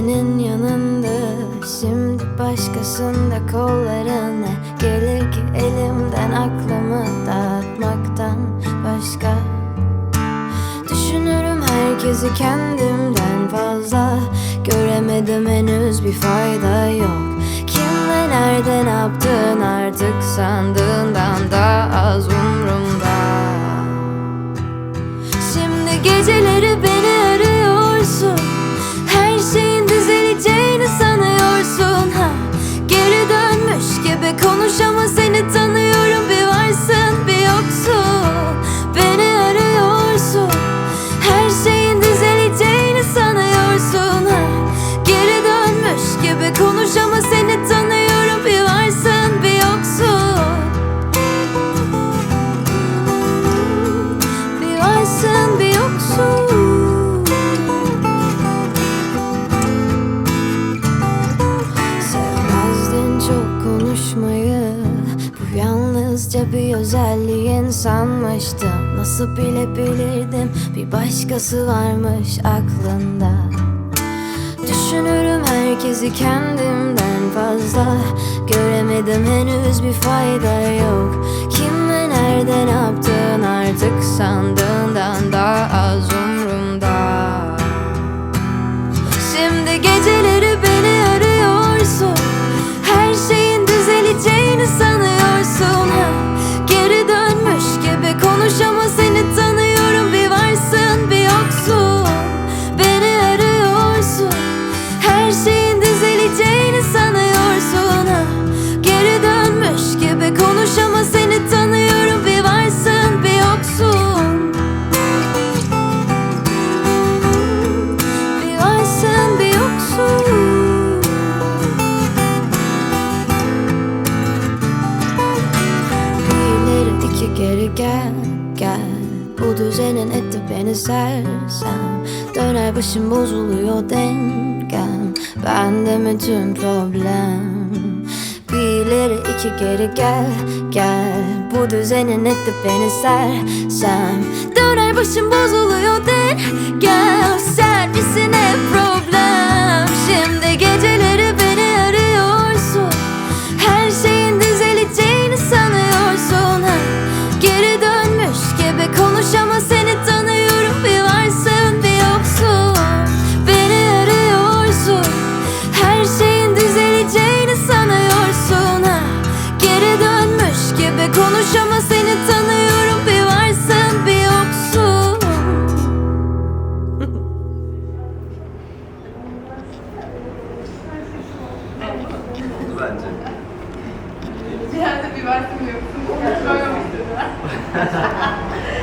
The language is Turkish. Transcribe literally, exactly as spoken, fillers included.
senin yanında, şimdi başkasında kollarına. Gelir ki elimden aklımı dağıtmaktan başka. Düşünürüm herkesi kendimden fazla. Göremedim henüz bir fayda yok. Kimle nerede ne yaptın artık sandığından daha az umrumda. Şimdi geceleri beni arıyorsun, her şeyin düzeleceğini sanıyorsun ha. Geri dönmüş gibi konuş ama seni tanıyorum. Bir varsın bir yoksun, beni arıyorsun, her şeyin düzeleceğini sanıyorsun ha. Geri dönmüş gibi konuş ama seni tanıyorum. Bir varsın bir yoksun, bir varsın bir yoksun. Sevmezdin çok konuşmayı, bu yalnızca bir özelliğin sanmıştım. Nasıl bilebilirdim bir başkası varmış aklında. Düşünürüm herkesi kendimden fazla. Göremedim henüz bir fayda yok. Kimle nerede ne yaptın artık sandığından daha az umrumda. Şimdi geceleri beni arıyorsun, her şeyin düzeleceğini sanıyorsun ha. Geri dönmüş gibi konuş ama seni tanıyorum. Bir varsın bir yoksun, beni arıyorsun, her şeyin düzeleceğini sanıyorsun ha. Geri dönmüş gibi konuş ama seni tanıyorum. Bir varsın bir yoksun, bir varsın bir yoksun. Bir ileri iki geri gel gel, bu düzenin etti beni sersem. Döner başım bozuluyor dengem, bende mi tüm problem? Bir ileri iki geri gel gel, bu düzenin etti beni sersem. Döner başım bozuluyor dengem, servisin hep problem. Şimdi geceleri beni arıyorsun, her şeyin düzeleceğini sanıyorsun ha. Geri dönmüş gibi konuş ama seni tanıyorum. Bir varsın bir yoksun, beni arıyorsun, her şeyin düzeleceğini sanıyorsun ha. Geri dönmüş gibi konuş ama seni tanıyorum. Bir varsın bir yoksun. Bence. Bir yerde bir varsın yoksun. Böyle mi istediler?